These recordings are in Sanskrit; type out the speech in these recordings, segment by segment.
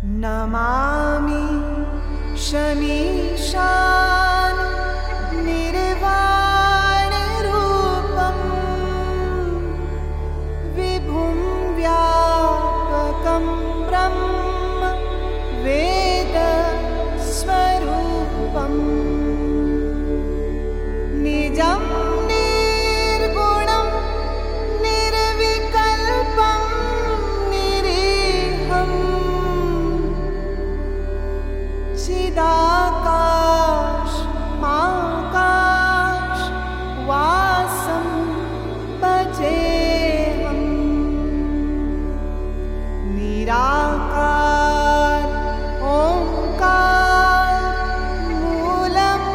नमामि शमीशान निर्वाणरूपं विभुं व्यापकं ब्रह्म वेदस्वरूपम् निजं निर्गुणं निर्विकल्पं निरीहम् चिदाकाश माकाश वासं भजेऽहम् निराकार ओंकार मूलं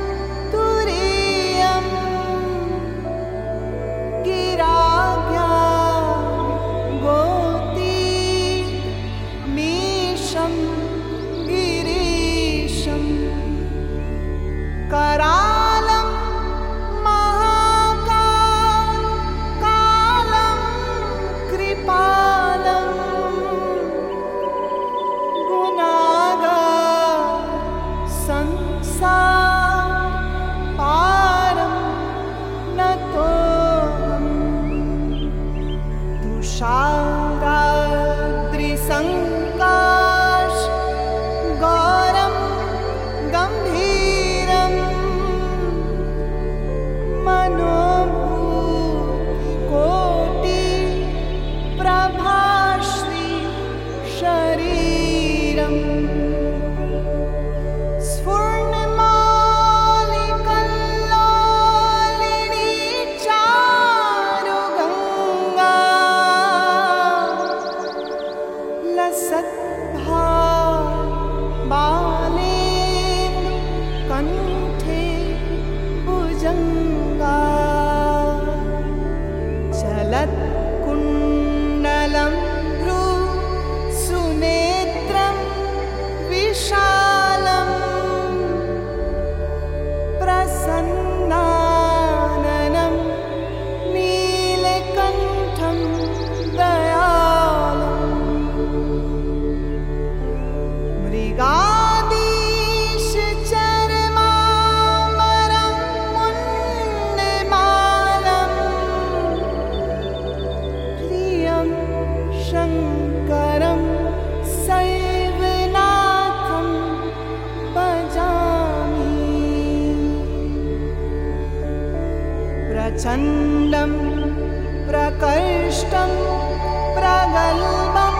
तुरीयं गिराज्ञां गोतीमीशं गिरीशं करालं महाकालं कृपालं गुणागार संसार पारं नतोऽहम् तुषाराद्रिसङ्काश गौरं गम्भीरं मनोभूतिकोटि प्रभाश्री शरीरम् स्फुर्णमालिकल्लोलिनी चारुगङ्गा लसद्भालेन्दु कण्ठे भुजङ्गा चलत्कुण्डलं भ्रू सुनेत्रं विशालं प्रसन्नाननं नीलकण्ठं दयालम् मृगादीशचर्मामरं मुण्डमालं प्रियं शङ्करं शैवनाथं भजामि प्रचण्डं प्रकर्षं प्रगल्भं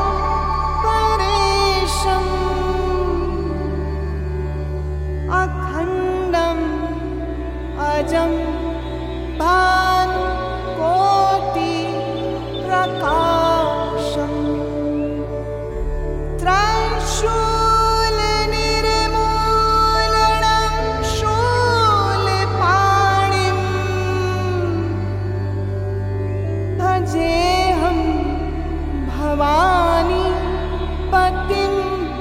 परेशम् अखण्डम् अजं भानुकोटि प्रकाशम् त्रैशूलनिर्मूलनं शूलपाणिं भजेऽहं भवानी पतिं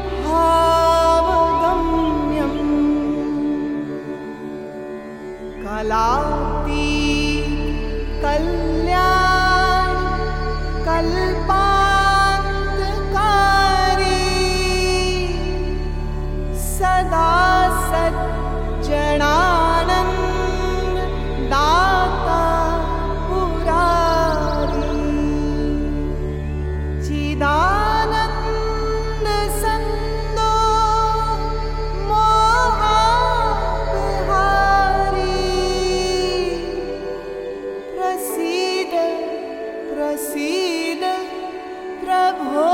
भावगम्यम् कलातीत कल्याण कल्पान्तकारी सदा सज्जनानन्द दाता पुरारी चिदानन्द सन्दो मोहापहारी प्रसीद प्रसीद प्रभो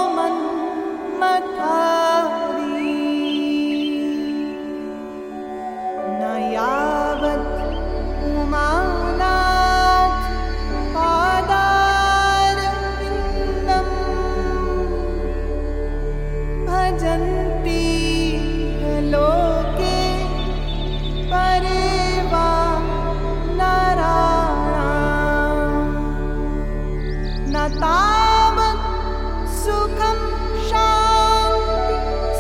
मन्मथारी न यावत् उमानाथ पादारविन्दं भजन्ति लोके परे वा नराणाम् न तावत् सुखं शान्ति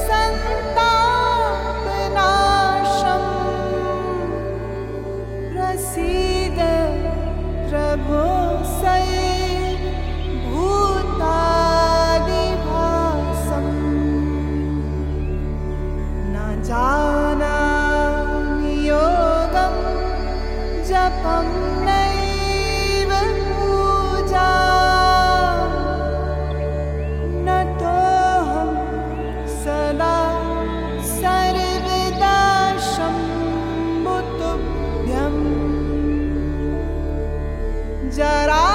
सन्तापनाशम् प्रसीद प्रभो सये भूतादिभासम् जरा